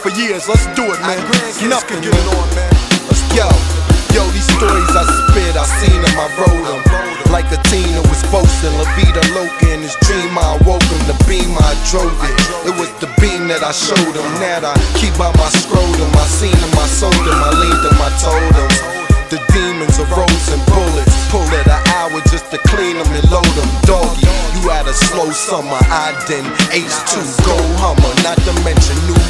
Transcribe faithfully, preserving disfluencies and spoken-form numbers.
for years. Let's do it, man. Nothing, get it on, man. Let's go. Yo, these stories I spit, I seen them, I wrote them. Like a teen who was boasting, La Vida Loca in his dream, I awoke him. The beam, I drove it. It was the beam that I showed him. That I keep by my scrotum. I seen him, I sold him, I leaned him, I told him. The demons arose and bullets. Pull it an hour just to clean them and load them. Doggy, you had a slow summer. I didn't. H two, gold Hummer, not to mention new